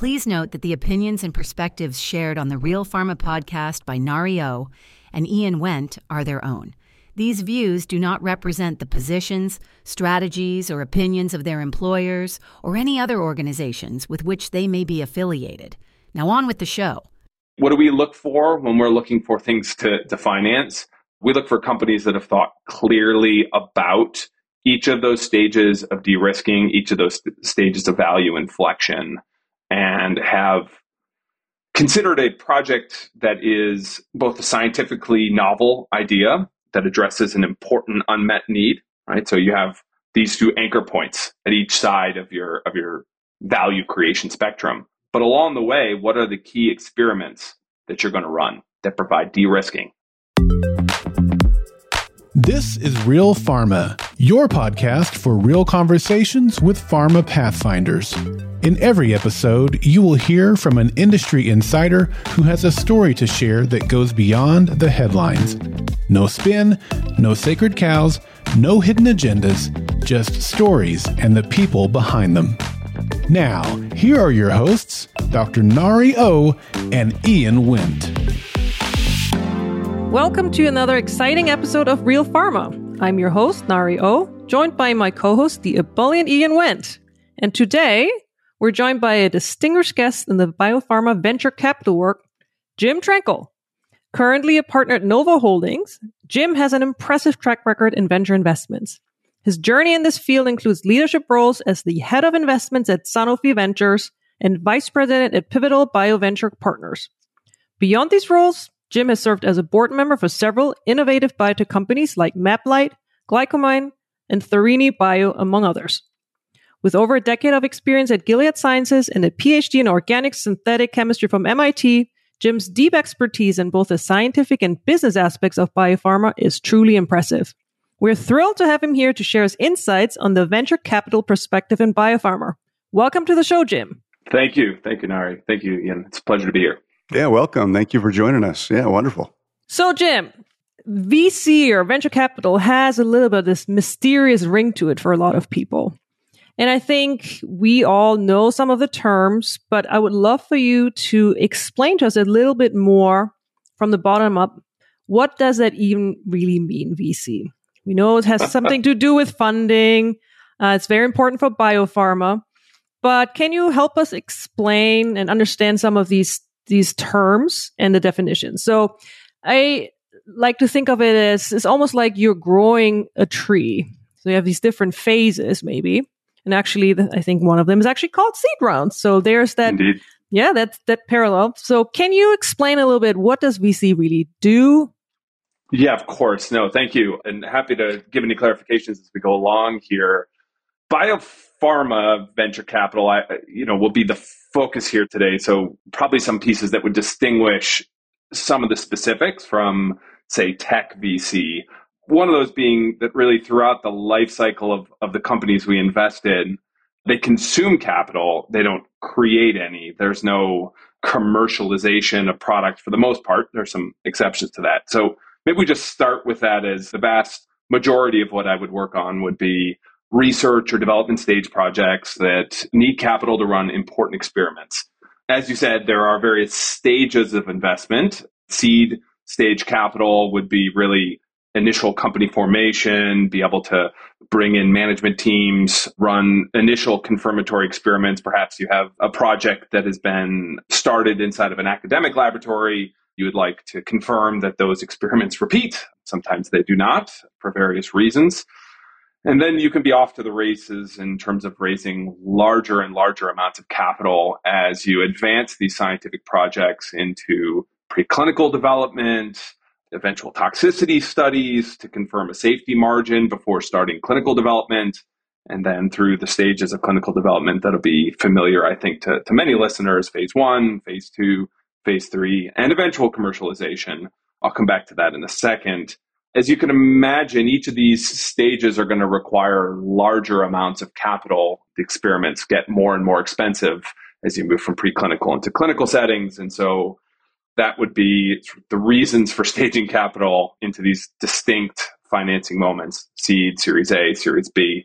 Please note that the opinions and perspectives shared on the Real Pharma podcast by Nari O and Ian Wendt are their own. These views do not represent the positions, strategies, or opinions of their employers or any other organizations with which they may be affiliated. Now on with the show. What do we look for when we're looking for things to finance? We look for companies that have thought clearly about each of those stages of de-risking, each of those stages of value inflection, and have considered a project that is both a scientifically novel idea that addresses an important unmet need, right? So you have these two anchor points at each side of your value creation spectrum. But along the way, what are the key experiments that you're going to run that provide de-risking? This is Real Pharma, your podcast for real conversations with pharma pathfinders. In every episode, you will hear from an industry insider who has a story to share that goes beyond the headlines. No spin, no sacred cows, no hidden agendas, just stories and the people behind them. Now, here are your hosts, Dr. Nari O and Ian Wendt. Welcome to another exciting episode of Real Pharma. I'm your host, Nari O, joined by my co-host, the ebullient Ian Wendt. And today, we're joined by a distinguished guest in the biopharma venture capital work, Jim Trankel. Currently a partner at Novo Holdings, Jim has an impressive track record in venture investments. His journey in this field includes leadership roles as the head of investments at Sanofi Ventures and vice president at Pivotal BioVenture Partners. Beyond these roles, Jim has served as a board member for several innovative biotech companies like MapLight, Glycomine, and Thorini Bio, among others. With over a decade of experience at Gilead Sciences and a PhD in organic synthetic chemistry from MIT, Jim's deep expertise in both the scientific and business aspects of biopharma is truly impressive. We're thrilled to have him here to share his insights on the venture capital perspective in biopharma. Welcome to the show, Jim. Thank you. Thank you, Nari. Thank you, Ian. It's a pleasure to be here. Yeah, welcome. Thank you for joining us. Yeah, wonderful. So, Jim, VC or venture capital has a little bit of this mysterious ring to it for a lot of people. And I think we all know some of the terms, but I would love for you to explain to us a little bit more from the bottom up. What does that even really mean, VC? We know it has something to do with funding. It's very important for biopharma. But can you help us explain and understand some of these terms and the definitions? So I like to think of it as it's almost like you're growing a tree. So you have these different phases, maybe. And actually, I think one of them is actually called seed rounds. So there's that. Indeed. Yeah, that's that parallel. So can you explain a little bit, what does VC really do? Yeah, of course. No, thank you. And happy to give any clarifications as we go along here. Biopharma venture capital, will be the focus here today. So probably some pieces that would distinguish some of the specifics from, say, tech VC. One of those being that really throughout the life cycle of the companies we invest in, they consume capital. They don't create any. There's no commercialization of product for the most part. There's some exceptions to that. So maybe we just start with that as the vast majority of what I would work on would be research or development stage projects that need capital to run important experiments. As you said, there are various stages of investment. Seed stage capital would be really initial company formation, be able to bring in management teams, run initial confirmatory experiments. Perhaps you have a project that has been started inside of an academic laboratory. You would like to confirm that those experiments repeat. Sometimes they do not for various reasons. And then you can be off to the races in terms of raising larger and larger amounts of capital as you advance these scientific projects into preclinical development, eventual toxicity studies to confirm a safety margin before starting clinical development, and then through the stages of clinical development that'll be familiar, I think, to many listeners, phase 1, phase 2, phase 3, and eventual commercialization. I'll come back to that in a second. As you can imagine, each of these stages are going to require larger amounts of capital. The experiments get more and more expensive as you move from preclinical into clinical settings. And so that would be the reasons for staging capital into these distinct financing moments: seed, Series A, Series B.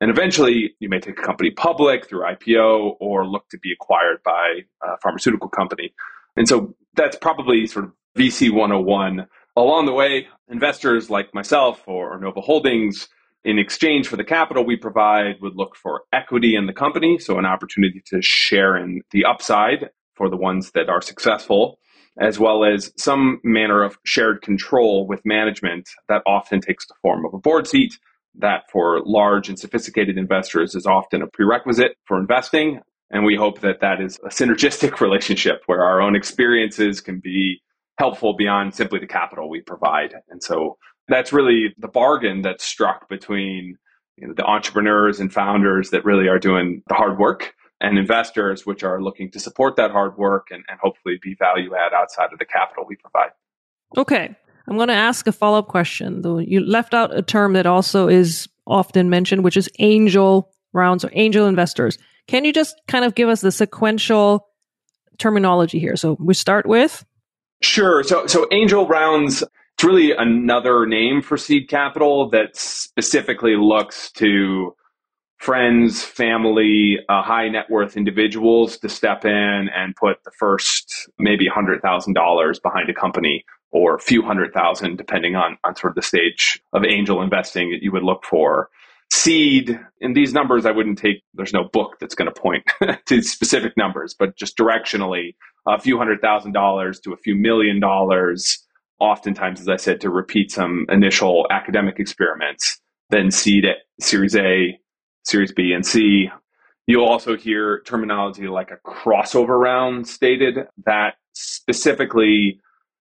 And eventually, you may take a company public through IPO or look to be acquired by a pharmaceutical company. And so that's probably sort of VC 101. Along the way, investors like myself or Nova Holdings, in exchange for the capital we provide, would look for equity in the company, so an opportunity to share in the upside for the ones that are successful, as well as some manner of shared control with management that often takes the form of a board seat. That for large and sophisticated investors is often a prerequisite for investing. And we hope that that is a synergistic relationship where our own experiences can be helpful beyond simply the capital we provide. And so that's really the bargain that's struck between the entrepreneurs and founders that really are doing the hard work and investors which are looking to support that hard work and hopefully be value add outside of the capital we provide. Okay. I'm going to ask a follow-up question. Though you left out a term that also is often mentioned, which is angel rounds or angel investors. Can you just kind of give us the sequential terminology here? So we start with? Sure. So angel rounds, it's really another name for seed capital that specifically looks to friends, family, high net worth individuals to step in and put the first maybe $100,000 behind a company, or a few $100,000, depending on sort of the stage of angel investing that you would look for. Seed, in these numbers, I wouldn't take, there's no book that's going to point to specific numbers, but just directionally, a few $100,000 to a few $1 million, oftentimes, as I said, to repeat some initial academic experiments, then seed at Series A, Series B, and C. You'll also hear terminology like a crossover round stated that specifically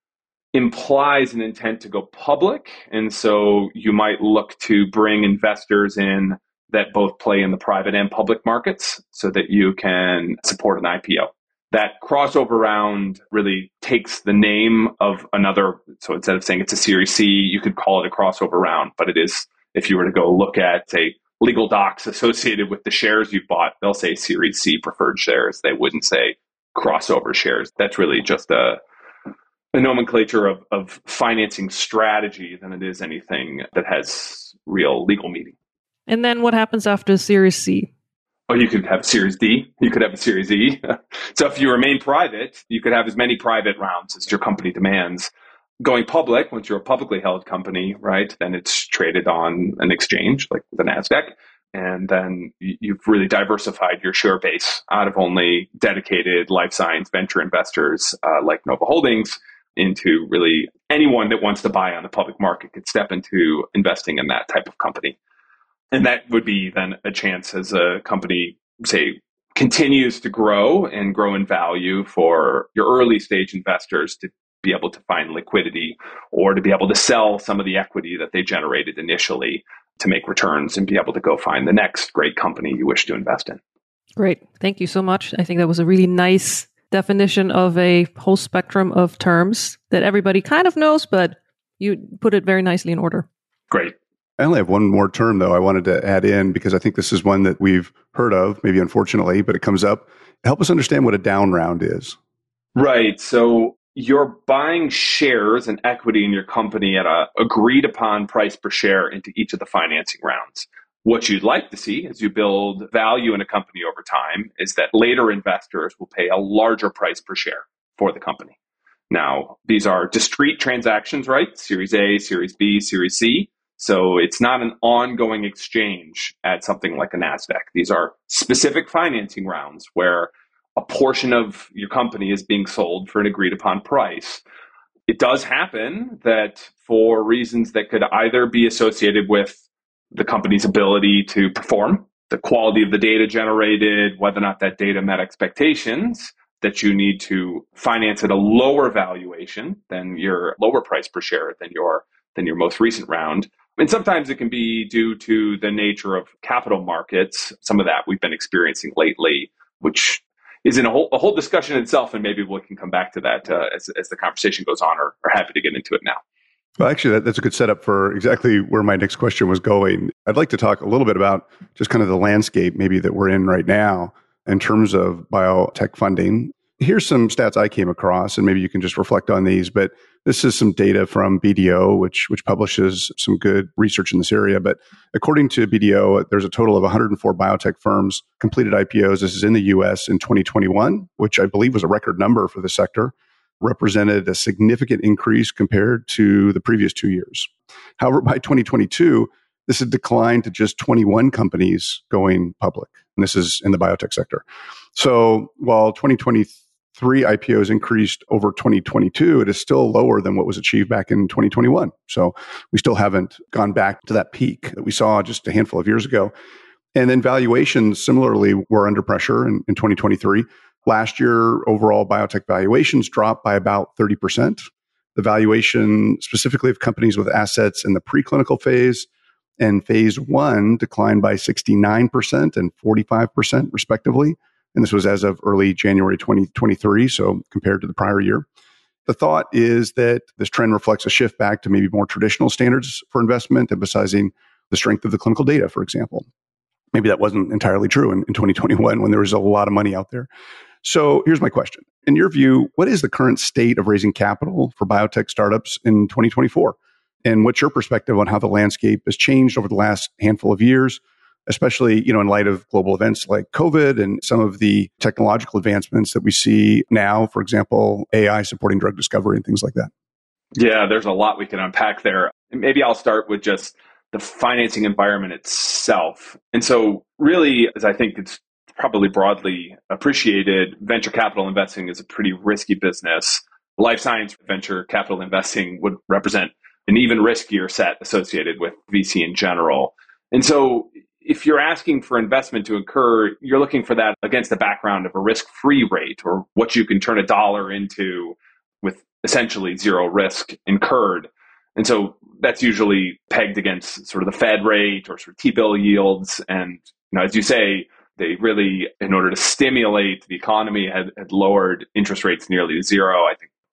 implies an intent to go public. And so you might look to bring investors in that both play in the private and public markets so that you can support an IPO. That crossover round really takes the name of another. So instead of saying it's a Series C, you could call it a crossover round. But it is, if you were to go look at, say, legal docs associated with the shares you bought, they'll say Series C preferred shares. They wouldn't say crossover shares. That's really just a nomenclature of financing strategy than it is anything that has real legal meaning. And then what happens after Series C? Oh, you could have a Series D. You could have a Series E. So if you remain private, you could have as many private rounds as your company demands. Going public, once you're a publicly held company, right, then it's traded on an exchange like the NASDAQ. And then you've really diversified your share base out of only dedicated life science venture investors like Nova Holdings into really anyone that wants to buy on the public market could step into investing in that type of company. And that would be then a chance as a company, say, continues to grow and grow in value for your early stage investors to be able to find liquidity or to be able to sell some of the equity that they generated initially to make returns and be able to go find the next great company you wish to invest in. Great. Thank you so much. I think that was a really nice definition of a whole spectrum of terms that everybody kind of knows, but you put it very nicely in order. Great. I only have one more term, though, I wanted to add in because I think this is one that we've heard of, maybe unfortunately, but it comes up. Help us understand what a down round is. Right. So you're buying shares and equity in your company at a agreed upon price per share into each of the financing rounds. What you'd like to see as you build value in a company over time is that later investors will pay a larger price per share for the company. Now, these are discrete transactions, right? Series A, Series B, Series C. So it's not an ongoing exchange at something like a NASDAQ. These are specific financing rounds where a portion of your company is being sold for an agreed upon price. It does happen that for reasons that could either be associated with the company's ability to perform, the quality of the data generated, whether or not that data met expectations, that you need to finance at a lower valuation than your lower price per share than your most recent round. And sometimes it can be due to the nature of capital markets. Some of that we've been experiencing lately, which is in a whole discussion itself, and maybe we can come back to that as the conversation goes on, or happy to get into it now. Well, actually, that's a good setup for exactly where my next question was going. I'd like to talk a little bit about just kind of the landscape maybe that we're in right now in terms of biotech funding. here's some stats I came across, and maybe you can just reflect on these, but this is some data from BDO, which publishes some good research in this area. But according to BDO, there's a total of 104 biotech firms completed IPOs. This is in the US in 2021, which I believe was a record number for the sector, represented a significant increase compared to the previous 2 years. However, by 2022, this had declined to just 21 companies going public. And this is in the biotech sector. So while 2023 IPOs increased over 2022, it is still lower than what was achieved back in 2021. So we still haven't gone back to that peak that we saw just a handful of years ago. And then valuations similarly were under pressure in 2023. Last year, overall biotech valuations dropped by about 30%. The valuation specifically of companies with assets in the preclinical phase and phase 1 declined by 69% and 45% respectively. And this was as of early January 2023, so compared to the prior year. The thought is that this trend reflects a shift back to maybe more traditional standards for investment, emphasizing the strength of the clinical data, for example. Maybe that wasn't entirely true in 2021 when there was a lot of money out there. So here's my question. In your view, what is the current state of raising capital for biotech startups in 2024? And what's your perspective on how the landscape has changed over the last handful of years, especially, in light of global events like COVID and some of the technological advancements that we see now, for example, AI supporting drug discovery and things like that? Yeah, there's a lot we can unpack there. Maybe I'll start with just the financing environment itself. And so really, as I think it's probably broadly appreciated, venture capital investing is a pretty risky business. Life science venture capital investing would represent an even riskier set associated with VC in general. And so if you're asking for investment to occur, you're looking for that against the background of a risk-free rate, or what you can turn a dollar into with essentially zero risk incurred. And so that's usually pegged against sort of the Fed rate or sort of T-bill yields. And as you say, they really, in order to stimulate the economy, had lowered interest rates nearly to zero, I think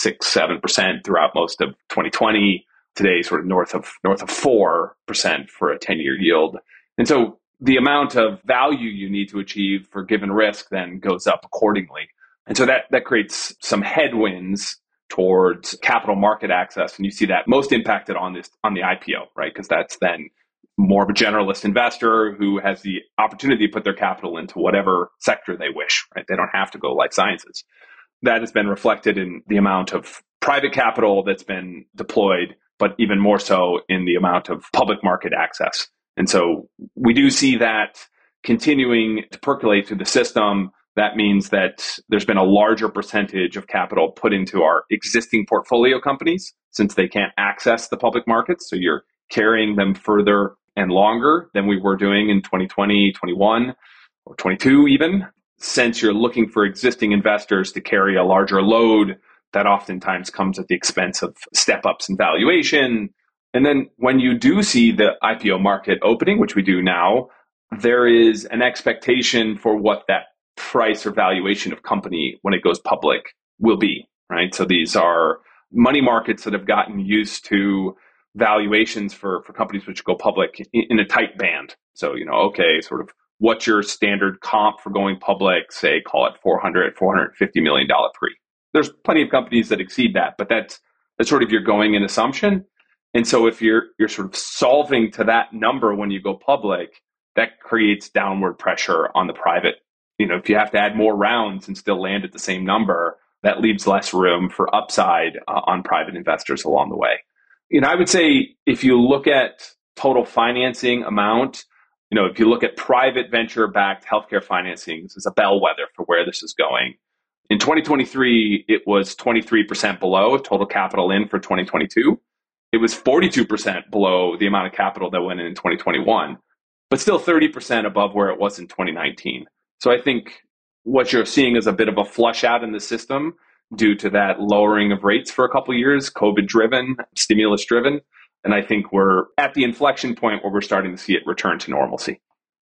0.67% throughout most of 2020. Today, sort of north of 4% for a 10-year yield. And so the amount of value you need to achieve for given risk then goes up accordingly. And so that creates some headwinds towards capital market access. And you see that most impacted on the IPO, right? Because that's then more of a generalist investor who has the opportunity to put their capital into whatever sector they wish, right? They don't have to go life sciences. That has been reflected in the amount of private capital that's been deployed, but even more so in the amount of public market access. And so we do see that continuing to percolate through the system. That means that there's been a larger percentage of capital put into our existing portfolio companies since they can't access the public markets. So you're carrying them further and longer than we were doing in 2020, 21, or 22 even. Since you're looking for existing investors to carry a larger load, that oftentimes comes at the expense of step-ups in valuation. And then when you do see the IPO market opening, which we do now, there is an expectation for what that price or valuation of company when it goes public will be, right? So these are money markets that have gotten used to valuations for companies which go public in a tight band. So, okay, sort of what's your standard comp for going public, say, call it $450 million pre. There's plenty of companies that exceed that, but that's sort of your going in assumption. And so if you're sort of solving to that number when you go public, that creates downward pressure on the private. If you have to add more rounds and still land at the same number, that leaves less room for upside on private investors along the way. I would say if you look at total financing amount, if you look at private venture-backed healthcare financing, this is a bellwether for where this is going. In 2023, it was 23% below total capital in for 2022. It was 42% below the amount of capital that went in 2021, but still 30% above where it was in 2019. So I think what you're seeing is a bit of a flush out in the system due to that lowering of rates for a couple of years, COVID-driven, stimulus-driven. And I think we're at the inflection point where we're starting to see it return to normalcy.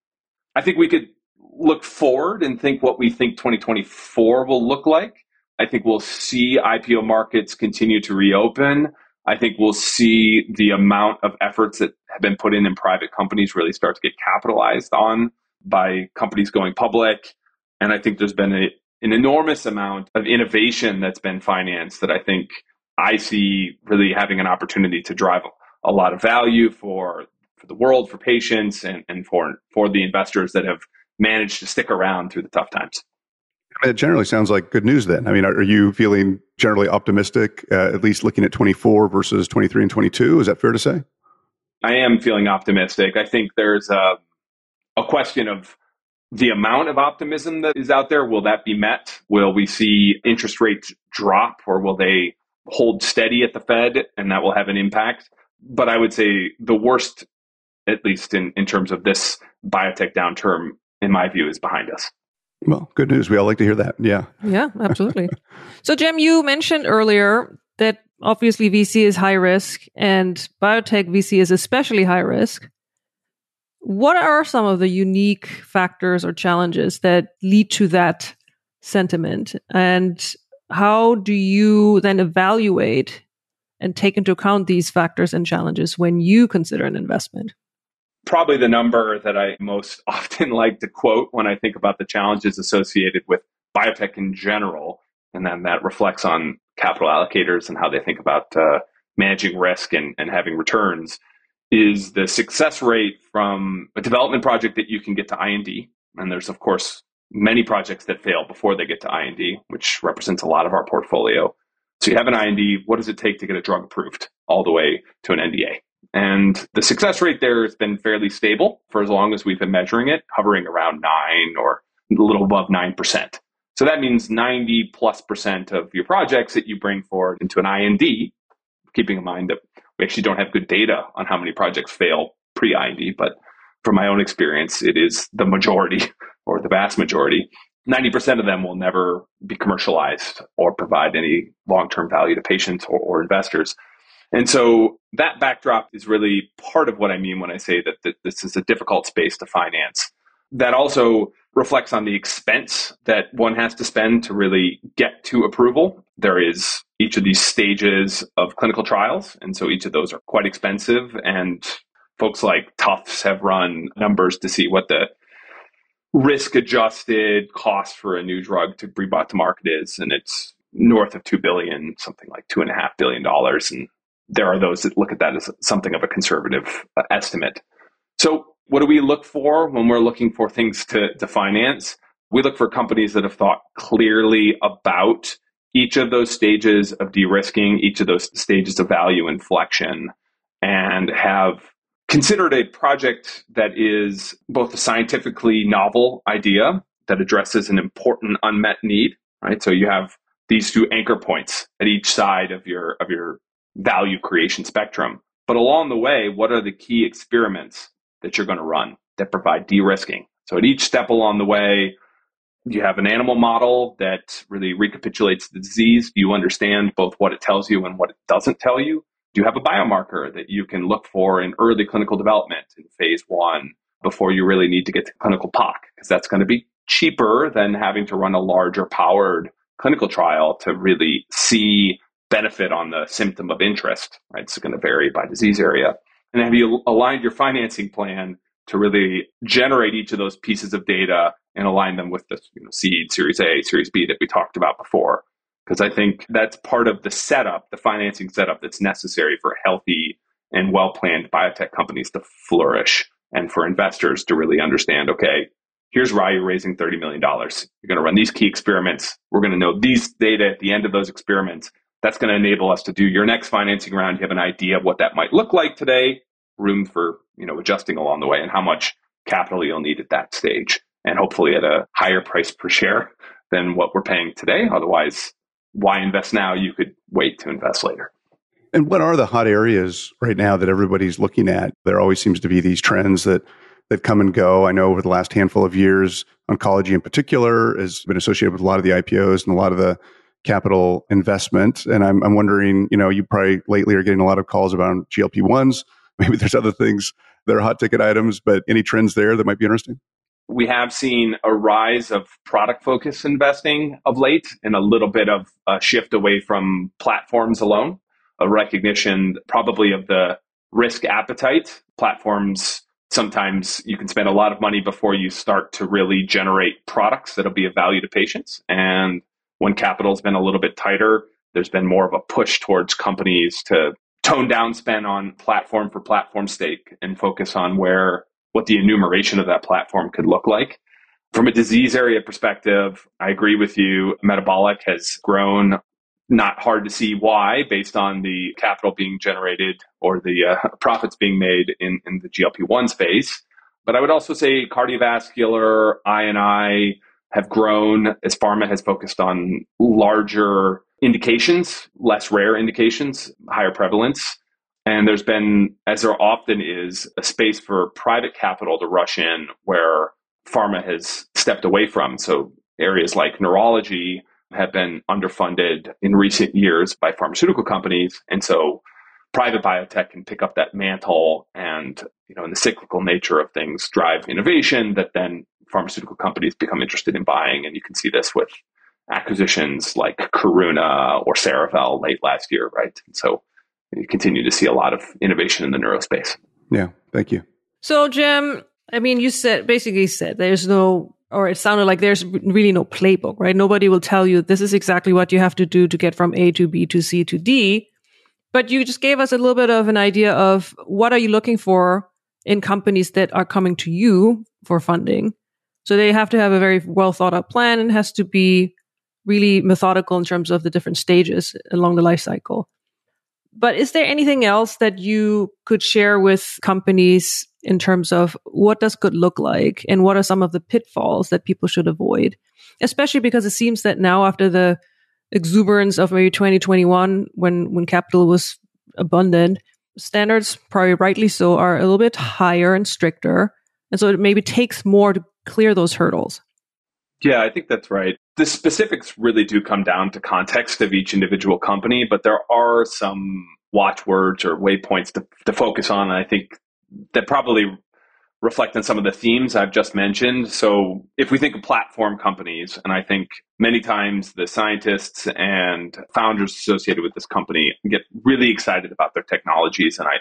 I think we could look forward and think what we think 2024 will look like. I think we'll see IPO markets continue to reopen. I think we'll see the amount of efforts that have been put in private companies really start to get capitalized on by companies going public. And I think there's been an enormous amount of innovation that's been financed that I think I see really having an opportunity to drive a lot of value for the world, for patients, and for the investors that have managed to stick around through the tough times. It generally sounds like good news then. I mean, are you feeling generally optimistic, at least looking at 24 versus 23 and 22? Is that fair to say? I am feeling optimistic. I think there's a question of the amount of optimism that is out there. Will that be met? Will we see interest rates drop, or will they hold steady at the Fed, and that will have an impact? But I would say the worst, at least in terms of this biotech downturn, in my view, is behind us. Well, good news. We all like to hear that. Yeah. Yeah, absolutely. So, Jem, you mentioned earlier that obviously VC is high risk and biotech VC is especially high risk. What are some of the unique factors or challenges that lead to that sentiment? And how do you then evaluate and take into account these factors and challenges when you consider an investment? Probably the number that I most often like to quote when I think about the challenges associated with biotech in general, and then that reflects on capital allocators and how they think about managing risk and having returns, is the success rate from a development project that you can get to IND. And there's, of course, many projects that fail before they get to IND, which represents a lot of our portfolio. So you have an IND, what does it take to get a drug approved all the way to an NDA? And the success rate there has been fairly stable for as long as we've been measuring it, hovering around 9 or a little above 9%. So that means 90+% of your projects that you bring forward into an IND, keeping in mind that we actually don't have good data on how many projects fail pre-IND, but from my own experience, it is the majority or the vast majority. 90% of them will never be commercialized or provide any long-term value to patients or investors. And so that backdrop is really part of what I mean when I say that this is a difficult space to finance. That also reflects on the expense that one has to spend to really get to approval. There is each of these stages of clinical trials, and so each of those are quite expensive. And folks like Tufts have run numbers to see what the risk-adjusted cost for a new drug to be brought to market is, and it's north of $2 billion, something like $2.5 billion. And there are those that look at that as something of a conservative estimate. So what do we look for when we're looking for things to finance? We look for companies that have thought clearly about each of those stages of de-risking, each of those stages of value inflection, and have considered a project that is both a scientifically novel idea that addresses an important unmet need, right? So you have these two anchor points at each side of your value creation spectrum. But along the way, what are the key experiments that you're going to run that provide de-risking? So at each step along the way, you have an animal model that really recapitulates the disease. Do you understand both what it tells you and what it doesn't tell you? Do you have a biomarker that you can look for in early clinical development in phase 1 before you really need to get to clinical POC? Because that's going to be cheaper than having to run a larger powered clinical trial to really see benefit on the symptom of interest, right? It's going to vary by disease area. And have you aligned your financing plan to really generate each of those pieces of data and align them with the seed, Series A, Series B that we talked about before? Because I think that's part of the setup, the financing setup that's necessary for healthy and well-planned biotech companies to flourish and for investors to really understand, okay, here's why you're raising $30 million. You're going to run these key experiments. We're going to know these data at the end of those experiments. That's going to enable us to do your next financing round. You have an idea of what that might look like today, room for adjusting along the way, and how much capital you'll need at that stage, and hopefully at a higher price per share than what we're paying today. Otherwise, why invest now? You could wait to invest later. And what are the hot areas right now that everybody's looking at? There always seems to be these trends that come and go. I know over the last handful of years, oncology in particular has been associated with a lot of the IPOs and a lot of the capital investment. And I'm wondering, you probably lately are getting a lot of calls about GLP-1s. Maybe there's other things that are hot ticket items, but any trends there that might be interesting? We have seen a rise of product-focused investing of late and a little bit of a shift away from platforms alone, a recognition probably of the risk appetite. Platforms sometimes you can spend a lot of money before you start to really generate products that'll be of value to patients. And when capital's been a little bit tighter, there's been more of a push towards companies to tone down spend on platform for platform's sake and focus on what the enumeration of that platform could look like. From a disease area perspective, I agree with you. Metabolic has grown. Not hard to see why, based on the capital being generated or the profits being made in the GLP-1 space. But I would also say cardiovascular, I&I have grown as pharma has focused on larger indications, less rare indications, higher prevalence. And there's been, as there often is, a space for private capital to rush in where pharma has stepped away from. So areas like neurology have been underfunded in recent years by pharmaceutical companies. And so private biotech can pick up that mantle and, in the cyclical nature of things, drive innovation that then pharmaceutical companies become interested in buying. And you can see this with acquisitions like Karuna or Cerevel late last year, right? And so you continue to see a lot of innovation in the neurospace. Yeah, thank you. So, Jim, you basically said there's no, or it sounded like there's really no playbook, right? Nobody will tell you this is exactly what you have to do to get from A to B to C to D. But you just gave us a little bit of an idea of what are you looking for in companies that are coming to you for funding. So they have to have a very well thought out plan and has to be really methodical in terms of the different stages along the life cycle. But is there anything else that you could share with companies in terms of what does good look like and what are some of the pitfalls that people should avoid? Especially because it seems that now after the exuberance of maybe 2021, when capital was abundant, standards, probably rightly so, are a little bit higher and stricter. And so it maybe takes more to clear those hurdles. Yeah, I think that's right. The specifics really do come down to context of each individual company, but there are some watchwords or waypoints to focus on. And I think that probably reflect on some of the themes I've just mentioned. So if we think of platform companies, and I think many times the scientists and founders associated with this company get really excited about their technologies. And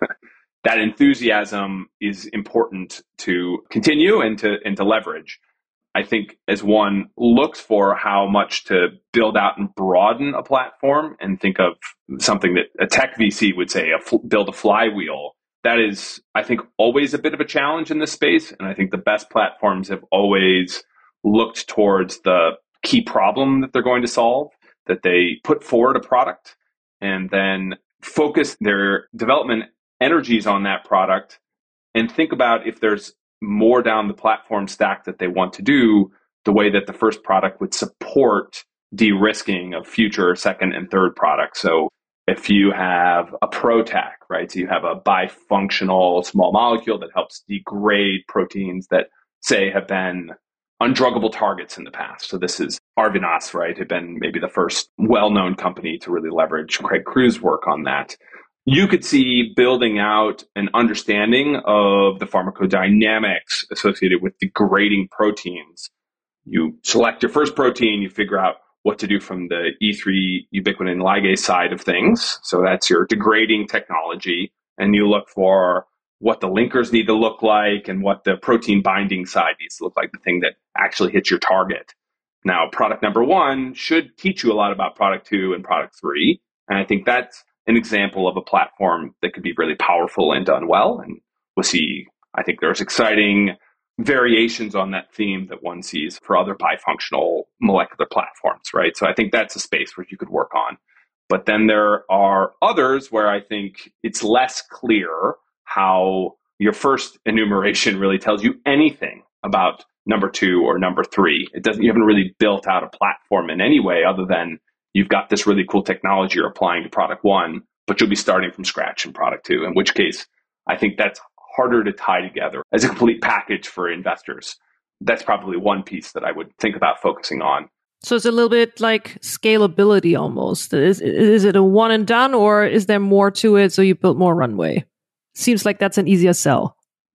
that enthusiasm is important to continue and to leverage. I think as one looks for how much to build out and broaden a platform and think of something that a tech VC would say, build a flywheel, that is, I think, always a bit of a challenge in this space. And I think the best platforms have always looked towards the key problem that they're going to solve, that they put forward a product and then focus their development energies on that product and think about if there's more down the platform stack that they want to do, the way that the first product would support de-risking of future second and third products. So if you have a PROTAC, right? So you have a bifunctional small molecule that helps degrade proteins that, say, have been undruggable targets in the past. So this is Arvinas, right? Had been maybe the first well-known company to really leverage Craig Crew's work on that. You could see building out an understanding of the pharmacodynamics associated with degrading proteins. You select your first protein, you figure out what to do from the E3 ubiquitin ligase side of things. So that's your degrading technology. And you look for what the linkers need to look like and what the protein binding side needs to look like, the thing that actually hits your target. Now, product number one should teach you a lot about product two and product three. And I think that's an example of a platform that could be really powerful and done well. And we'll see, I think there's exciting variations on that theme that one sees for other bifunctional molecular platforms, right? So I think that's a space where you could work on. But then there are others where I think it's less clear how your first enumeration really tells you anything about number two or number three. You haven't really built out a platform in any way other than you've got this really cool technology you're applying to product one, but you'll be starting from scratch in product two, in which case I think that's harder to tie together as a complete package for investors. That's probably one piece that I would think about focusing on. So it's a little bit like scalability almost. Is it a one and done, or is there more to it so you build more runway? Seems like that's an easier sell.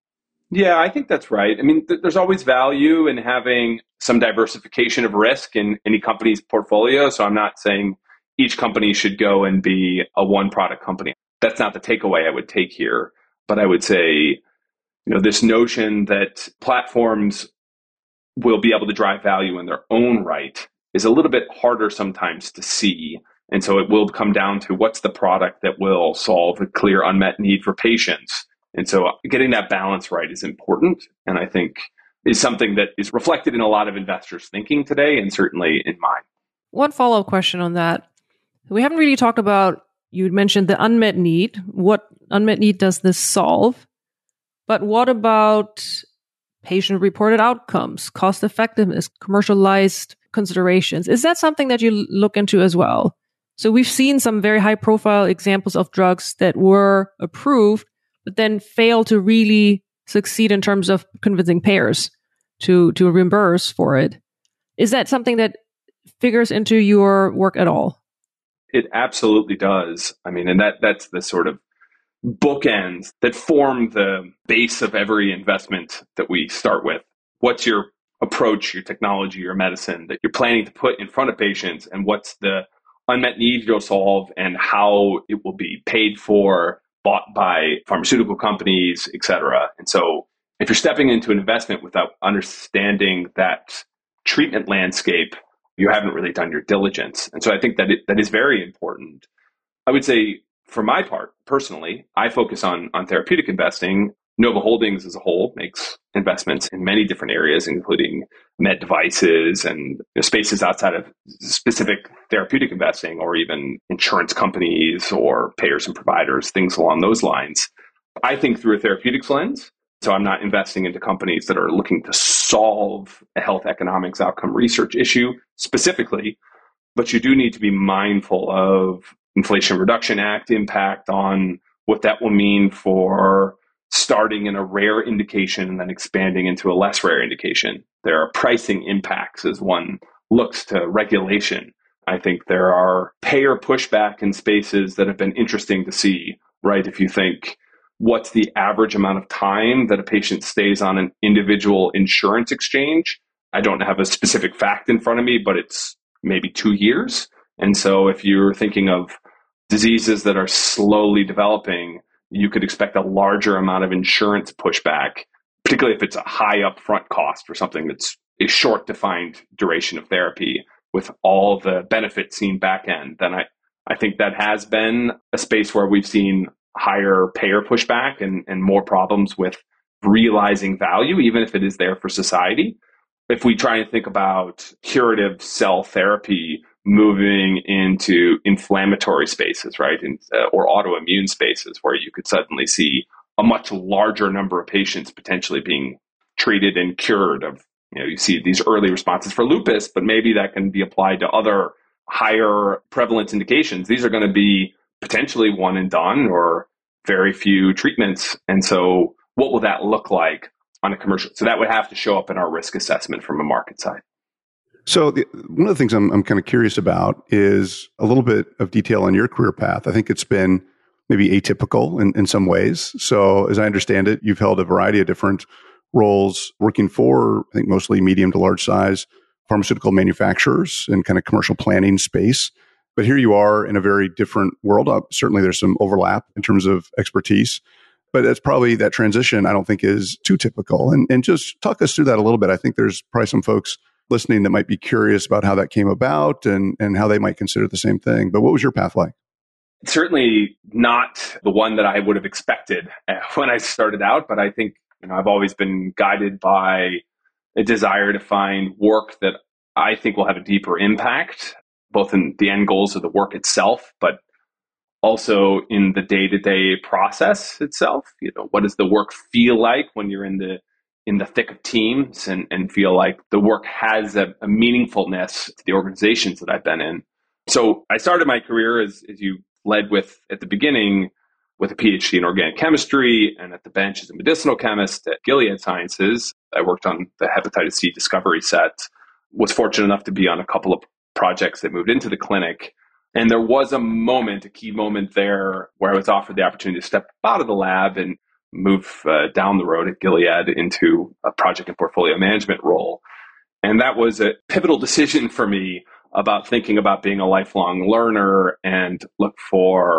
Yeah, I think that's right. I mean, there's always value in having some diversification of risk in any company's portfolio. So I'm not saying each company should go and be a one product company. That's not the takeaway I would take here. But I would say This notion that platforms will be able to drive value in their own right is a little bit harder sometimes to see. And so it will come down to what's the product that will solve a clear unmet need for patients. And so getting that balance right is important, and I think is something that is reflected in a lot of investors' thinking today, and certainly in mine. One follow-up question on that. We haven't really talked about, you mentioned the unmet need. What unmet need does this solve? But what about patient-reported outcomes, cost effectiveness, commercialized considerations? Is that something that you look into as well? So we've seen some very high-profile examples of drugs that were approved, but then failed to really succeed in terms of convincing payers to reimburse for it. Is that something that figures into your work at all? It absolutely does. I mean, and that's the sort of bookends that form the base of every investment that we start with. What's your approach, your technology, your medicine that you're planning to put in front of patients, and what's the unmet need you'll solve, and how it will be paid for, bought by pharmaceutical companies, et cetera. And so if you're stepping into an investment without understanding that treatment landscape, you haven't really done your diligence. And so I think that that is very important. I would say, for my part, personally, I focus on therapeutic investing. Nova Holdings as a whole makes investments in many different areas, including med devices and spaces outside of specific therapeutic investing, or even insurance companies or payers and providers, things along those lines. I think through a therapeutics lens. So I'm not investing into companies that are looking to solve a health economics outcome research issue specifically, but you do need to be mindful of Inflation Reduction Act impact on what that will mean for starting in a rare indication and then expanding into a less rare indication. There are pricing impacts as one looks to regulation. I think there are payer pushback in spaces that have been interesting to see, right? If you think, what's the average amount of time that a patient stays on an individual insurance exchange? I don't have a specific fact in front of me, but it's maybe 2 years. And so if you're thinking of diseases that are slowly developing, you could expect a larger amount of insurance pushback, particularly if it's a high upfront cost for something that's a short defined duration of therapy with all the benefits seen back end. Then I think that has been a space where we've seen higher payer pushback and more problems with realizing value, even if it is there for society. If we try and think about curative cell therapy moving into inflammatory spaces, right, or autoimmune spaces, where you could suddenly see a much larger number of patients potentially being treated and cured of, you see these early responses for lupus, but maybe that can be applied to other higher prevalence indications. These are going to be potentially one and done or very few treatments. And so what will that look like on a commercial? So that would have to show up in our risk assessment from a market side. So one of the things I'm kind of curious about is a little bit of detail on your career path. I think it's been maybe atypical in some ways. So as I understand it, you've held a variety of different roles working for, I think, mostly medium to large size pharmaceutical manufacturers in kind of commercial planning space. But here you are in a very different world. Certainly there's some overlap in terms of expertise, but that's probably that transition I don't think is too typical. And just talk us through that a little bit. I think there's probably some folks listening that might be curious about how that came about and how they might consider the same thing. But what was your path like? Certainly not the one that I would have expected when I started out, but I think I've always been guided by a desire to find work that I think will have a deeper impact, both in the end goals of the work itself, but also in the day-to-day process itself. What does the work feel like when you're in the thick of teams and feel like the work has a meaningfulness to the organizations that I've been in? So I started my career, as you led with at the beginning, with a PhD in organic chemistry, and at the bench as a medicinal chemist at Gilead Sciences. I worked on the hepatitis C discovery set, was fortunate enough to be on a couple of projects that moved into the clinic. And there was a key moment there where I was offered the opportunity to step out of the lab and move down the road at Gilead into a project and portfolio management role. And that was a pivotal decision for me about thinking about being a lifelong learner and look for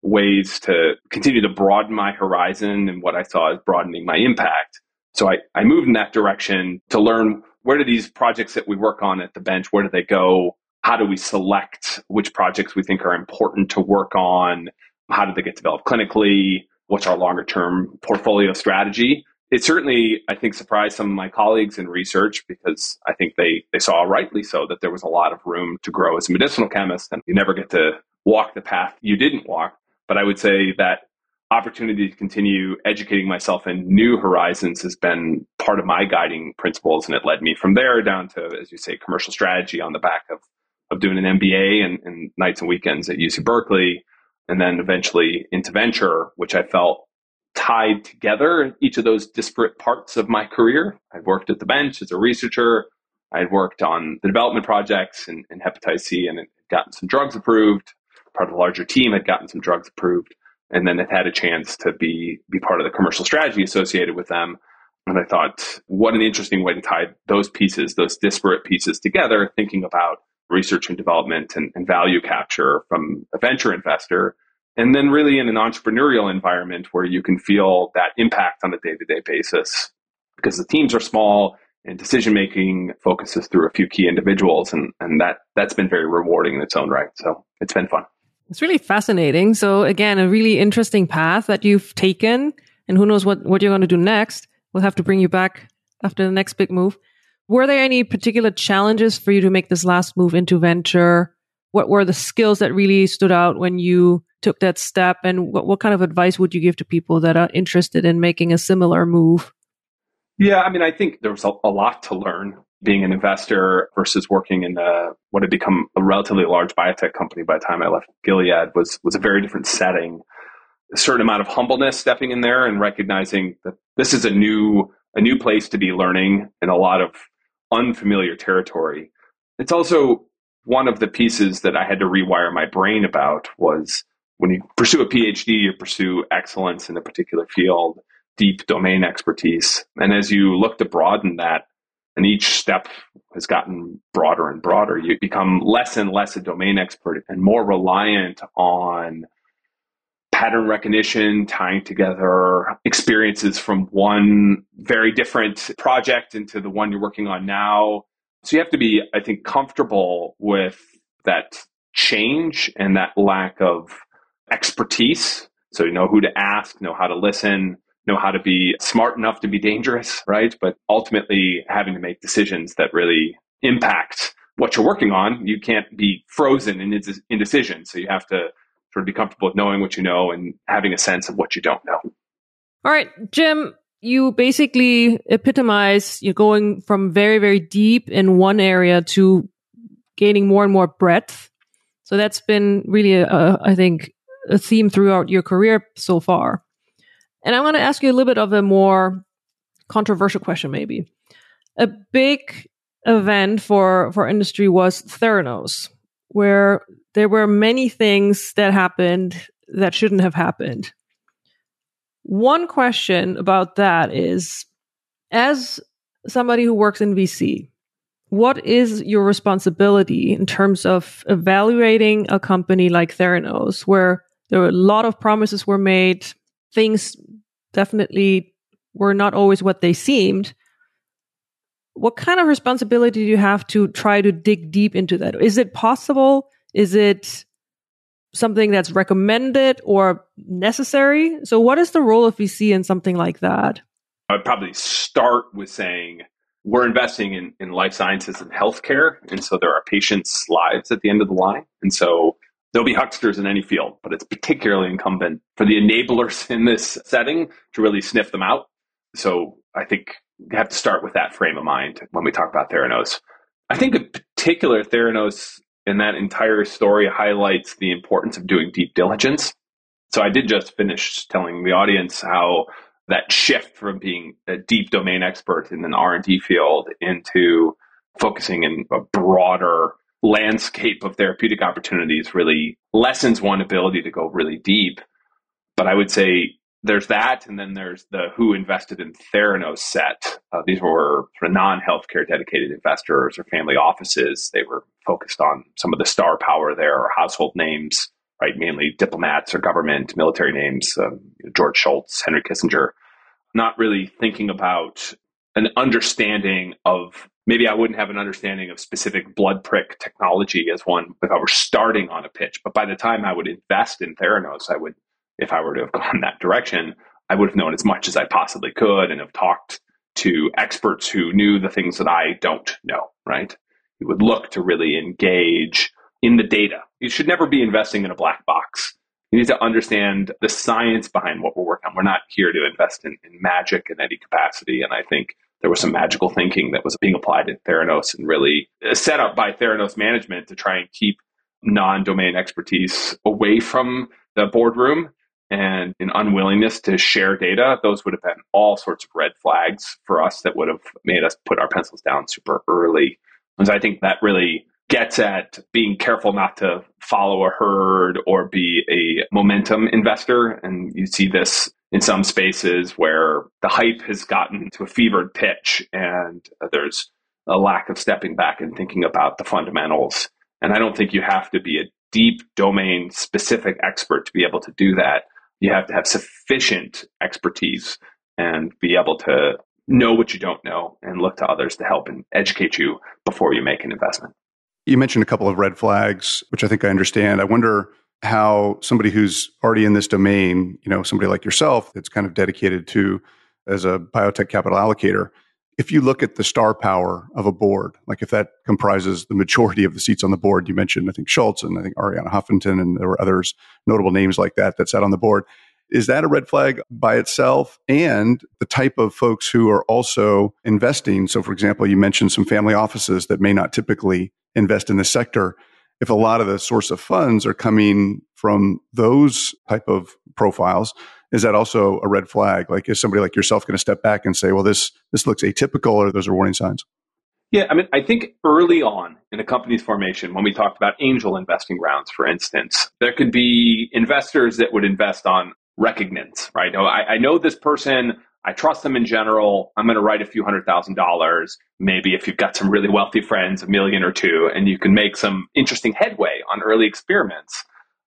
ways to continue to broaden my horizon and what I saw as broadening my impact. So I moved in that direction to learn, where do these projects that we work on at the bench, where do they go? How do we select which projects we think are important to work on? How do they get developed clinically? What's our longer term portfolio strategy? It certainly, I think, surprised some of my colleagues in research, because I think they saw, rightly so, that there was a lot of room to grow as a medicinal chemist, and you never get to walk the path you didn't walk. But I would say that opportunity to continue educating myself in new horizons has been part of my guiding principles. And it led me from there down to, as you say, commercial strategy on the back of doing an MBA and nights and weekends at UC Berkeley, and then eventually into venture, which I felt tied together each of those disparate parts of my career. I'd worked at the bench as a researcher. I'd worked on the development projects in hepatitis C and had gotten some drugs approved. Part of a larger team had gotten some drugs approved. And then it had a chance to be part of the commercial strategy associated with them. And I thought, what an interesting way to tie those pieces, those disparate pieces together, thinking about research and development and value capture from a venture investor. And then really in an entrepreneurial environment where you can feel that impact on a day-to-day basis, because the teams are small and decision-making focuses through a few key individuals. And that's been very rewarding in its own right. So it's been fun. It's really fascinating. So again, a really interesting path that you've taken, and who knows what you're going to do next. We'll have to bring you back after the next big move. Were there any particular challenges for you to make this last move into venture? What were the skills that really stood out when you took that step? And what kind of advice would you give to people that are interested in making a similar move? Yeah, I mean, I think there was a lot to learn being an investor versus working in what had become a relatively large biotech company by the time I left Gilead was a very different setting. A certain amount of humbleness stepping in there and recognizing that this is a new place to be learning in a lot of unfamiliar territory. It's also one of the pieces that I had to rewire my brain about was when you pursue a PhD, you pursue excellence in a particular field, deep domain expertise. And as you look to broaden that, and each step has gotten broader and broader, you become less and less a domain expert and more reliant on pattern recognition, tying together experiences from one very different project into the one you're working on now. So you have to be, I think, comfortable with that change and that lack of expertise. So you know who to ask, know how to listen, know how to be smart enough to be dangerous, right? But ultimately having to make decisions that really impact what you're working on. You can't be frozen in indecision. So you have to sort of be comfortable with knowing what you know and having a sense of what you don't know. All right, Jim, you basically epitomize you're going from very, very deep in one area to gaining more and more breadth. So that's been really, I think, a theme throughout your career so far. And I want to ask you a little bit of a more controversial question, maybe. A big event for industry was Theranos, where there were many things that happened that shouldn't have happened. One question about that is, as somebody who works in VC, what is your responsibility in terms of evaluating a company like Theranos, where there were a lot of promises were made, things definitely were not always what they seemed? What kind of responsibility do you have to try to dig deep into that? Is it possible? Is it something that's recommended or necessary? So what is the role of VC in something like that? I'd probably start with saying we're investing in life sciences and healthcare. And so there are patients' lives at the end of the line. And so there'll be hucksters in any field, but it's particularly incumbent for the enablers in this setting to really sniff them out. So I think you have to start with that frame of mind when we talk about Theranos. I think in particular, Theranos in that entire story highlights the importance of doing deep diligence. So I did just finish telling the audience how that shift from being a deep domain expert in an R&D field into focusing in a broader landscape of therapeutic opportunities really lessens one ability to go really deep. But I would say there's that, and then there's the who invested in Theranos set. These were sort of non-healthcare dedicated investors or family offices. They were focused on some of the star power there or household names right? Mainly diplomats or government, military names, George Shultz, Henry Kissinger, not really thinking about an understanding of, maybe I wouldn't have an understanding of specific blood prick technology as one if I were starting on a pitch. But by the time I would invest in Theranos, if I were to have gone that direction, I would have known as much as I possibly could and have talked to experts who knew the things that I don't know, right? You would look to really engage in the data. You should never be investing in a black box. You need to understand the science behind what we're working on. We're not here to invest in magic in any capacity. And I think there was some magical thinking that was being applied at Theranos and really set up by Theranos management to try and keep non-domain expertise away from the boardroom, and an unwillingness to share data. Those would have been all sorts of red flags for us that would have made us put our pencils down super early. And so I think that really gets at being careful not to follow a herd or be a momentum investor. And you see this in some spaces where the hype has gotten to a fevered pitch and there's a lack of stepping back and thinking about the fundamentals. And I don't think you have to be a deep domain specific expert to be able to do that. You have to have sufficient expertise and be able to know what you don't know and look to others to help and educate you before you make an investment. You mentioned a couple of red flags, which I think I understand. I wonder how somebody who's already in this domain, somebody like yourself that's kind of dedicated to as a biotech capital allocator, if you look at the star power of a board, like if that comprises the majority of the seats on the board, you mentioned, I think Schultz and I think Arianna Huffington, and there were others, notable names like that sat on the board. Is that a red flag by itself? And the type of folks who are also investing. So for example, you mentioned some family offices that may not typically invest in this sector. If a lot of the source of funds are coming from those type of profiles, is that also a red flag? Like, is somebody like yourself going to step back and say, well, this looks atypical, or those are warning signs? Yeah, I think early on in a company's formation, when we talked about angel investing rounds, for instance, there could be investors that would invest on recognizance, right? I know this person, I trust them in general. I'm going to write a few $100,000. Maybe if you've got some really wealthy friends, $1 million or $2 million, and you can make some interesting headway on early experiments.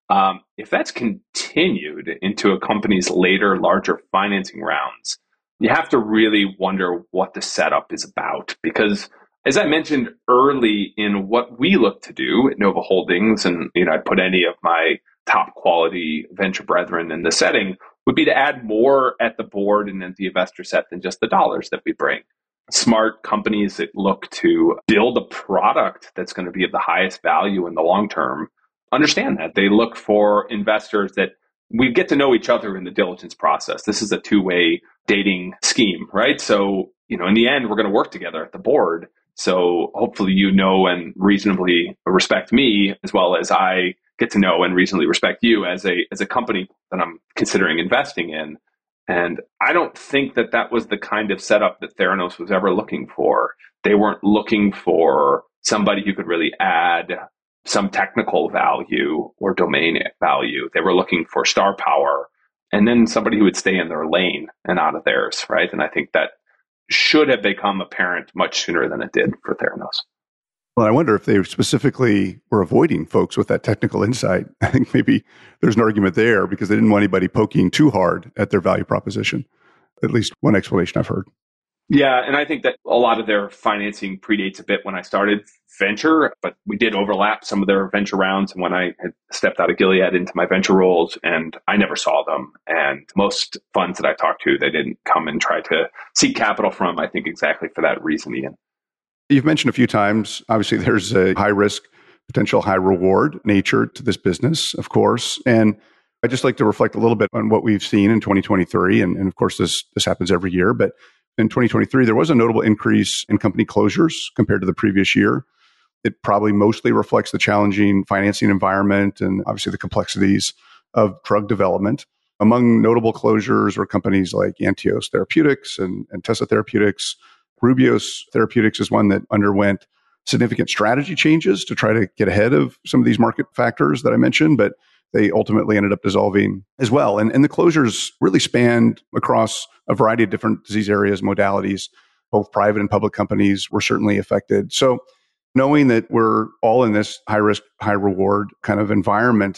If that's continued into a company's later, larger financing rounds, you have to really wonder what the setup is about. Because as I mentioned early in what we look to do at Nova Holdings, and I put any of my top quality venture brethren in the setting, would be to add more at the board and at the investor set than just the dollars that we bring. Smart companies that look to build a product that's going to be of the highest value in the long term understand that. They look for investors that we get to know each other in the diligence process. This is a two-way dating scheme, right? So, in the end, we're going to work together at the board. So hopefully and reasonably respect me, as well as I get to know and reasonably respect you as a company that I'm considering investing in. And I don't think that was the kind of setup that Theranos was ever looking for. They weren't looking for somebody who could really add some technical value or domain value. They were looking for star power and then somebody who would stay in their lane and out of theirs, right? And I think that should have become apparent much sooner than it did for Theranos. Well, I wonder if they specifically were avoiding folks with that technical insight. I think maybe there's an argument there because they didn't want anybody poking too hard at their value proposition. At least one explanation I've heard. Yeah, and I think that a lot of their financing predates a bit when I started venture, but we did overlap some of their venture rounds when I had stepped out of Gilead into my venture roles, and I never saw them. And most funds that I talked to, they didn't come and try to seek capital from, I think exactly for that reason, Ian. You've mentioned a few times, obviously there's a high risk, potential high reward nature to this business, of course. And I'd just like to reflect a little bit on what we've seen in 2023. And of course, this happens every year, but in 2023, there was a notable increase in company closures compared to the previous year. It probably mostly reflects the challenging financing environment and obviously the complexities of drug development. Among notable closures were companies like Antios Therapeutics and Tessa Therapeutics. Rubios Therapeutics is one that underwent significant strategy changes to try to get ahead of some of these market factors that I mentioned, but they ultimately ended up dissolving as well. And the closures really spanned across a variety of different disease areas, modalities. Both private and public companies were certainly affected. So knowing that we're all in this high risk, high reward kind of environment,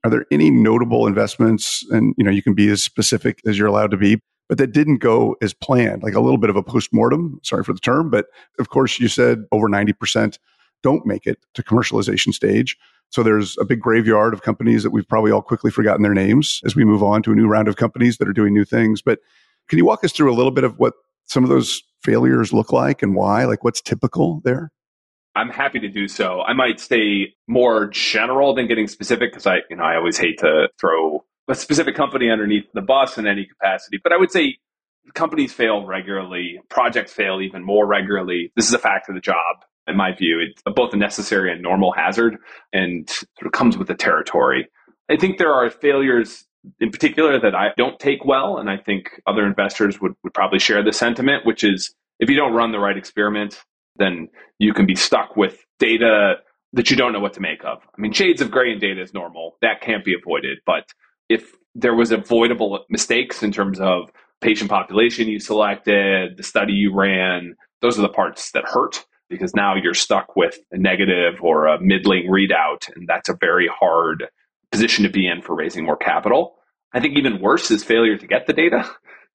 Are there any notable investments, and you can be as specific as you're allowed to be, but that didn't go as planned, like a little bit of a postmortem? Sorry for the term, but of course you said over 90% don't make it to commercialization stage. So there's a big graveyard of companies that we've probably all quickly forgotten their names as we move on to a new round of companies that are doing new things. But can you walk us through a little bit of what some of those failures look like and why? Like what's typical there? I'm happy to do so. I might stay more general than getting specific because I always hate to throw a specific company underneath the bus in any capacity. But I would say companies fail regularly. Projects fail even more regularly. This is a fact of the job. In my view, it's both a necessary and normal hazard and sort of comes with the territory. I think there are failures in particular that I don't take well, and I think other investors would probably share the sentiment, which is if you don't run the right experiment, then you can be stuck with data that you don't know what to make of. I mean, shades of gray in data is normal. That can't be avoided. But if there was avoidable mistakes in terms of patient population you selected, the study you ran, those are the parts that hurt because now you're stuck with a negative or a middling readout. And that's a very hard position to be in for raising more capital. I think even worse is failure to get the data.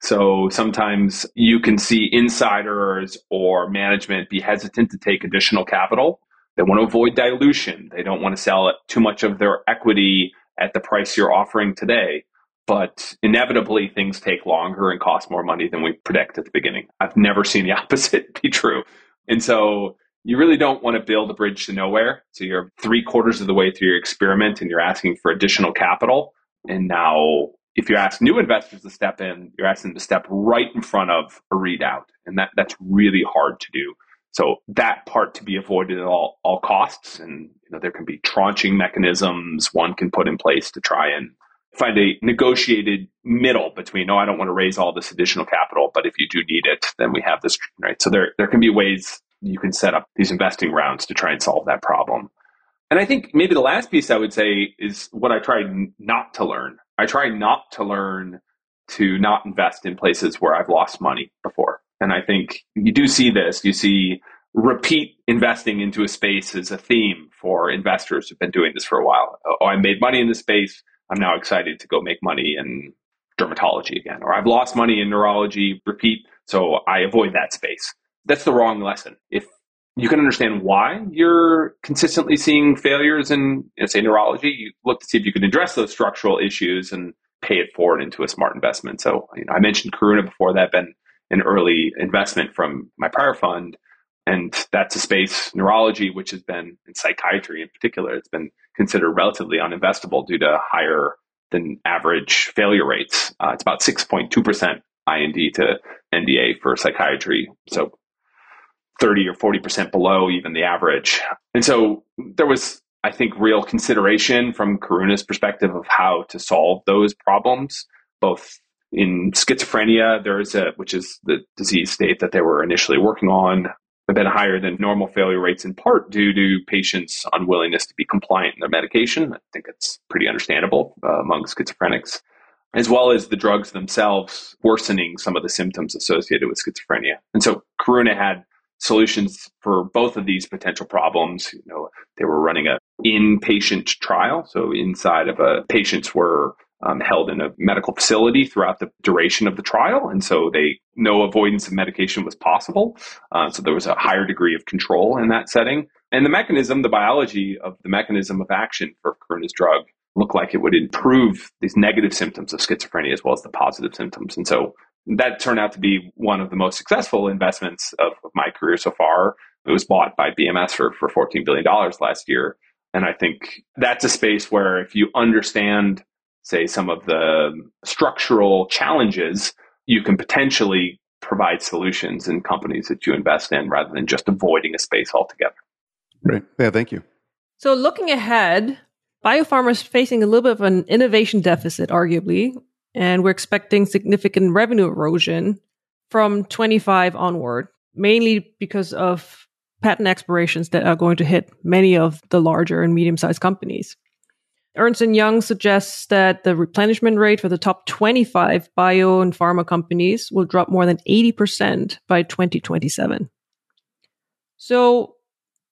So sometimes you can see insiders or management be hesitant to take additional capital. They want to avoid dilution. They don't want to sell too much of their equity at the price you're offering today. But inevitably, things take longer and cost more money than we predict at the beginning. I've never seen the opposite be true. And so you really don't want to build a bridge to nowhere. So you're 3/4 of the way through your experiment and you're asking for additional capital. And now if you ask new investors to step in, you're asking them to step right in front of a readout. And that's really hard to do. So that part to be avoided at all costs. And there can be tranching mechanisms one can put in place to try and find a negotiated middle between, I don't want to raise all this additional capital, but if you do need it, then we have this, right? So there can be ways you can set up these investing rounds to try and solve that problem. And I think maybe the last piece I would say is what I tried not to learn. I try not to learn to not invest in places where I've lost money before. And I think you do see this. You see repeat investing into a space as a theme for investors who've been doing this for a while. I made money in this space. I'm now excited to go make money in dermatology again. Or I've lost money in neurology, repeat, so I avoid that space. That's the wrong lesson. If you can understand why you're consistently seeing failures in, say, neurology, you look to see if you can address those structural issues and pay it forward into a smart investment. So I mentioned Karuna before. That been an early investment from my prior fund. And that's a space, neurology, which has been, in psychiatry in particular, it's been considered relatively uninvestable due to higher than average failure rates. It's about 6.2% IND to NDA for psychiatry. So 30 or 40% below even the average. And so there was, I think, real consideration from Karuna's perspective of how to solve those problems, both in schizophrenia, which is the disease state that they were initially working on, have been higher than normal failure rates in part due to patients' unwillingness to be compliant in their medication. I think it's pretty understandable among schizophrenics, as well as the drugs themselves worsening some of the symptoms associated with schizophrenia. And so Karuna had solutions for both of these potential problems. They were running an inpatient trial. So inside of patients were held in a medical facility throughout the duration of the trial. And so no avoidance of medication was possible. So there was a higher degree of control in that setting. And the biology of the mechanism of action for Karuna's drug looked like it would improve these negative symptoms of schizophrenia as well as the positive symptoms. And so that turned out to be one of the most successful investments of my career so far. It was bought by BMS for $14 billion last year. And I think that's a space where if you understand, say, some of the structural challenges, you can potentially provide solutions in companies that you invest in rather than just avoiding a space altogether. Great. Yeah, thank you. So looking ahead, biopharma is facing a little bit of an innovation deficit, arguably, and we're expecting significant revenue erosion from 25 onward, mainly because of patent expirations that are going to hit many of the larger and medium-sized companies. Ernst & Young suggests that the replenishment rate for the top 25 bio and pharma companies will drop more than 80% by 2027. So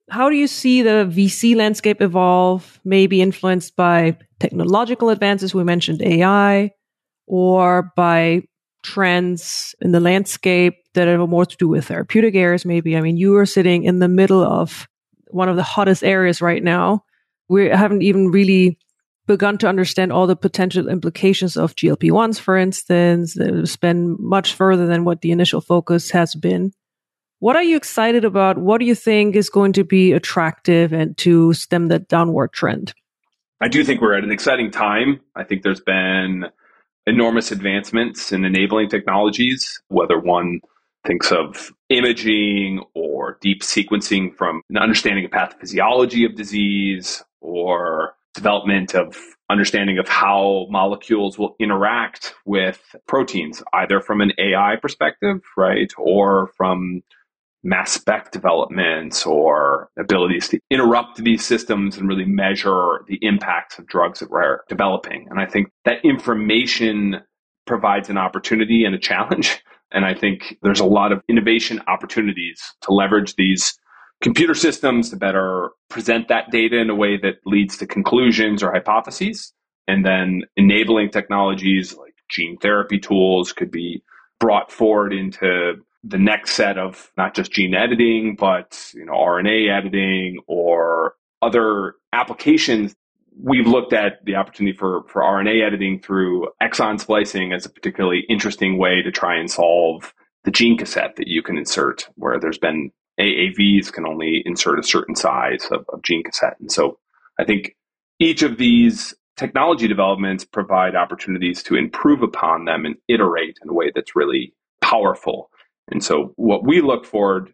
How do you see the VC landscape evolve, maybe influenced by technological advances? We mentioned AI, or by trends in the landscape that have more to do with therapeutic areas, maybe. I mean, you are sitting in the middle of one of the hottest areas right now. We haven't even really begun to understand all the potential implications of GLP-1s, for instance, that spend much further than what the initial focus has been. What are you excited about? What do you think is going to be attractive and to stem that downward trend? I do think we're at an exciting time. I think there's been enormous advancements in enabling technologies, whether one thinks of imaging or deep sequencing from an understanding of pathophysiology of disease, or development of understanding of how molecules will interact with proteins, either from an AI perspective, right, or from mass spec developments or abilities to interrupt these systems and really measure the impacts of drugs that we're developing. And I think that information provides an opportunity and a challenge. And I think there's a lot of innovation opportunities to leverage these computer systems to better present that data in a way that leads to conclusions or hypotheses. And then enabling technologies like gene therapy tools could be brought forward into the next set of not just gene editing, but RNA editing or other applications. We've looked at the opportunity for RNA editing through exon splicing as a particularly interesting way to try and solve the gene cassette that you can insert, where there's been AAVs can only insert a certain size of gene cassette. And so I think each of these technology developments provide opportunities to improve upon them and iterate in a way that's really powerful. And so what I look for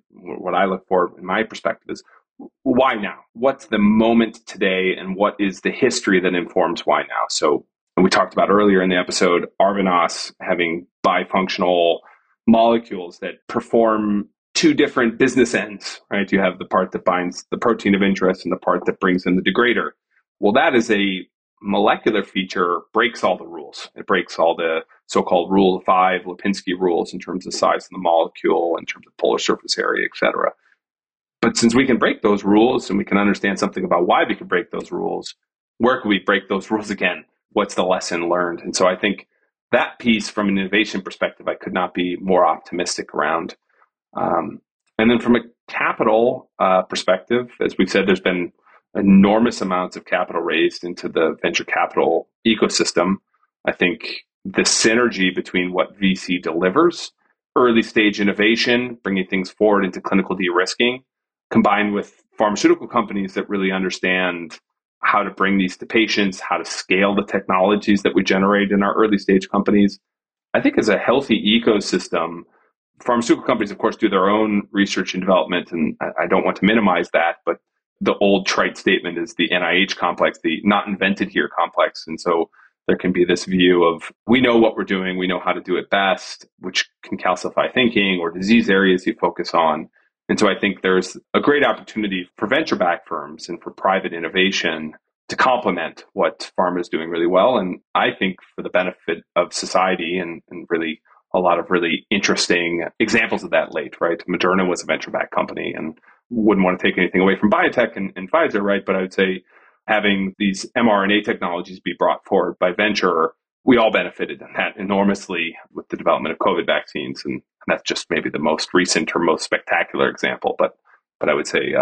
in my perspective is, why now? What's the moment today, and what is the history that informs why now? So we talked about earlier in the episode, Arvinas having bifunctional molecules that perform two different business ends, right? You have the part that binds the protein of interest and the part that brings in the degrader. Well, that is a molecular feature, breaks all the rules. It breaks all the so-called Rule of 5 Lipinski rules in terms of size of the molecule, in terms of polar surface area, et cetera. But since we can break those rules and we can understand something about why we can break those rules, where can we break those rules again? What's the lesson learned? And so I think that piece, from an innovation perspective, I could not be more optimistic around. And then from a capital perspective, as we've said, there's been enormous amounts of capital raised into the venture capital ecosystem. I think the synergy between what VC delivers, early stage innovation, bringing things forward into clinical de-risking, combined with pharmaceutical companies that really understand how to bring these to patients, how to scale the technologies that we generate in our early stage companies, I think is a healthy ecosystem. Pharmaceutical companies, of course, do their own research and development, and I don't want to minimize that, but the old trite statement is the NIH complex, the not invented here complex. And so there can be this view of, we know what we're doing, we know how to do it best, which can calcify thinking or disease areas you focus on. And so I think there's a great opportunity for venture-backed firms and for private innovation to complement what pharma is doing really well. And I think for the benefit of society, and really a lot of really interesting examples of that late, right? Moderna was a venture-backed company, and wouldn't want to take anything away from biotech and Pfizer, right? But I would say having these mRNA technologies be brought forward by venture, we all benefited in that enormously with the development of COVID vaccines. And that's just maybe the most recent or most spectacular example. But I would say,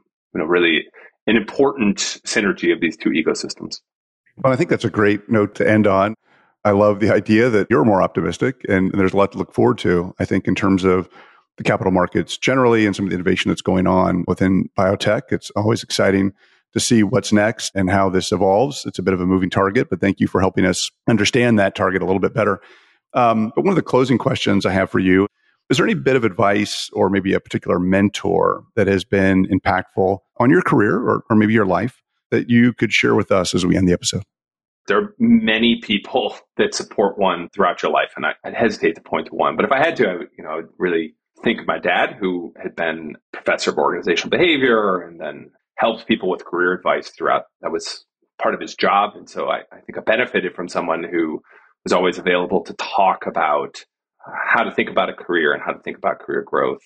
really an important synergy of these two ecosystems. Well, I think that's a great note to end on. I love the idea that you're more optimistic, and there's a lot to look forward to, I think, in terms of the capital markets generally and some of the innovation that's going on within biotech. It's always exciting to see what's next and how this evolves. It's a bit of a moving target, but thank you for helping us understand that target a little bit better. But one of the closing questions I have for you, is there any bit of advice or maybe a particular mentor that has been impactful on your career or maybe your life that you could share with us as we end the episode? There are many people that support one throughout your life, and I'd hesitate to point to one. But if I had to, I would really think of my dad, who had been professor of organizational behavior and then helped people with career advice throughout. That was part of his job. And so I think I benefited from someone who was always available to talk about how to think about a career and how to think about career growth.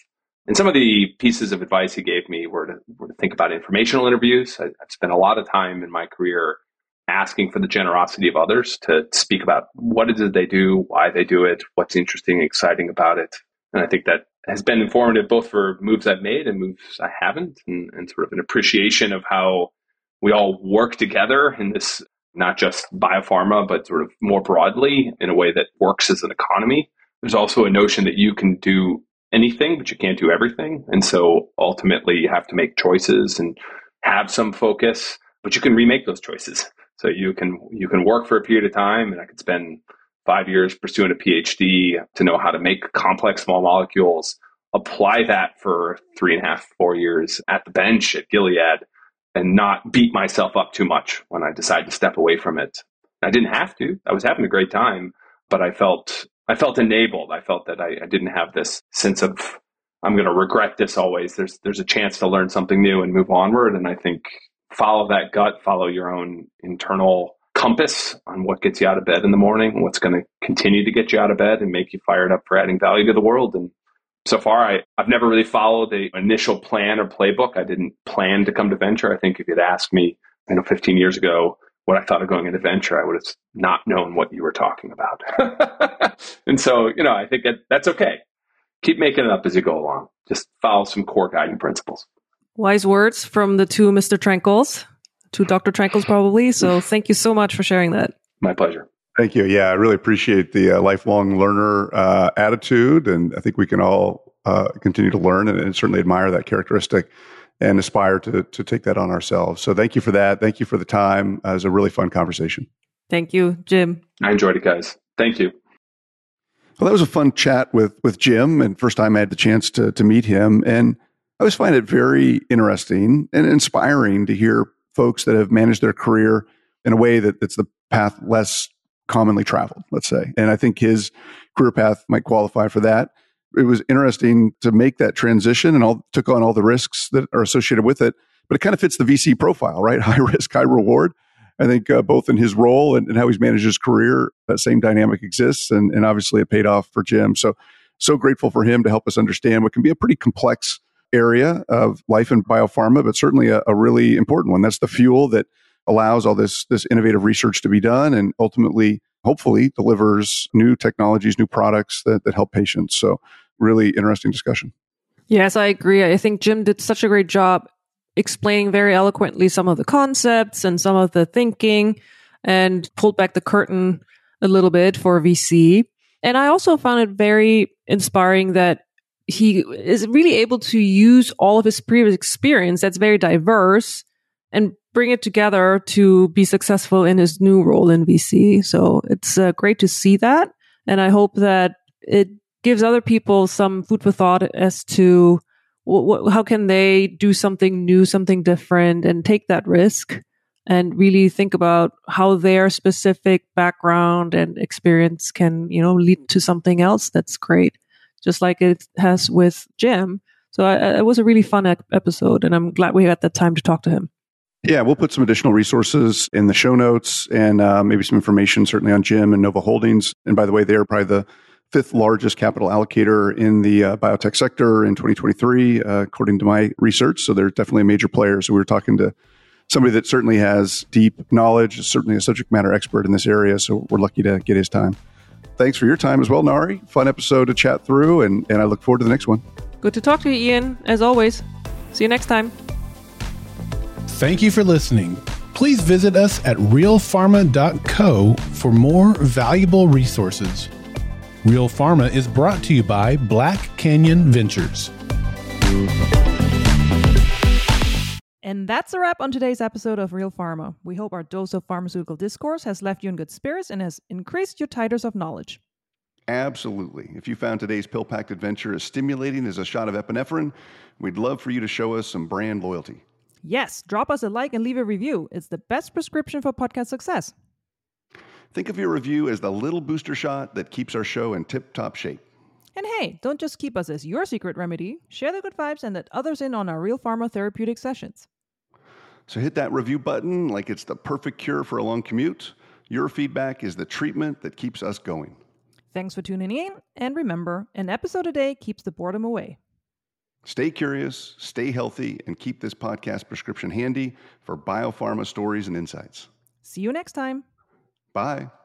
And some of the pieces of advice he gave me were to think about informational interviews. I've spent a lot of time in my career asking for the generosity of others to speak about what it is they do, why they do it, what's interesting and exciting about it. And I think that has been informative both for moves I've made and moves I haven't, and sort of an appreciation of how we all work together in this, not just biopharma, but sort of more broadly in a way that works as an economy. There's also a notion that you can do anything, but you can't do everything. And so ultimately you have to make choices and have some focus, but you can remake those choices. So you can work for a period of time, and I could spend 5 years pursuing a PhD to know how to make complex small molecules, apply that for 3.5, 4 years at the bench at Gilead, and not beat myself up too much when I decide to step away from it. I didn't have to. I was having a great time, but I felt enabled. I felt that I didn't have this sense of, I'm going to regret this always. There's a chance to learn something new and move onward. And I think follow that gut, follow your own internal compass on what gets you out of bed in the morning, what's going to continue to get you out of bed and make you fired up for adding value to the world. And so far, I've never really followed the initial plan or playbook. I didn't plan to come to venture. I think if you'd asked me, 15 years ago, what I thought of going into venture, I would have not known what you were talking about. And so, I think that's okay. Keep making it up as you go along. Just follow some core guiding principles. Wise words from the two Mr. Trenkels, two Dr. Trenkels probably. So thank you so much for sharing that. My pleasure. Thank you. Yeah, I really appreciate the lifelong learner attitude. And I think we can all continue to learn and certainly admire that characteristic and aspire to take that on ourselves. So thank you for that. Thank you for the time. It was a really fun conversation. Thank you, Jim. I enjoyed it, guys. Thank you. Well, that was a fun chat with Jim, and first time I had the chance to meet him. And I always find it very interesting and inspiring to hear folks that have managed their career in a way that's the path less commonly traveled, let's say. And I think his career path might qualify for that. It was interesting to make that transition and took on all the risks that are associated with it. But it kind of fits the VC profile, right? High risk, high reward. I think both in his role and how he's managed his career, that same dynamic exists. And obviously it paid off for Jim. So grateful for him to help us understand what can be a pretty complex area of life in biopharma, but certainly a really important one. That's the fuel that allows all this innovative research to be done and ultimately, hopefully, delivers new technologies, new products that help patients. So really interesting discussion. Yes, I agree. I think Jim did such a great job explaining very eloquently some of the concepts and some of the thinking and pulled back the curtain a little bit for VC. And I also found it very inspiring that he is really able to use all of his previous experience that's very diverse and bring it together to be successful in his new role in VC. So it's great to see that. And I hope that it gives other people some food for thought as to how can they do something new, something different, and take that risk and really think about how their specific background and experience can, lead to something else that's great, just like it has with Jim. So it was a really fun episode, and I'm glad we had that time to talk to him. Yeah, we'll put some additional resources in the show notes and maybe some information certainly on Jim and Nova Holdings. And by the way, they are probably the 5th largest capital allocator in the biotech sector in 2023, according to my research. So they're definitely a major player. So we were talking to somebody that certainly has deep knowledge, certainly a subject matter expert in this area. So we're lucky to get his time. Thanks for your time as well, Nari. Fun episode to chat through, and I look forward to the next one. Good to talk to you, Ian, as always. See you next time. Thank you for listening. Please visit us at realpharma.co for more valuable resources. Real Pharma is brought to you by Black Canyon Ventures. And that's a wrap on today's episode of Real Pharma. We hope our dose of pharmaceutical discourse has left you in good spirits and has increased your titers of knowledge. Absolutely. If you found today's pill-packed adventure as stimulating as a shot of epinephrine, we'd love for you to show us some brand loyalty. Yes, drop us a like and leave a review. It's the best prescription for podcast success. Think of your review as the little booster shot that keeps our show in tip-top shape. And hey, don't just keep us as your secret remedy. Share the good vibes and let others in on our Real Pharma therapeutic sessions. So hit that review button like it's the perfect cure for a long commute. Your feedback is the treatment that keeps us going. Thanks for tuning in, and remember, an episode a day keeps the boredom away. Stay curious, stay healthy, and keep this podcast prescription handy for biopharma stories and insights. See you next time. Bye.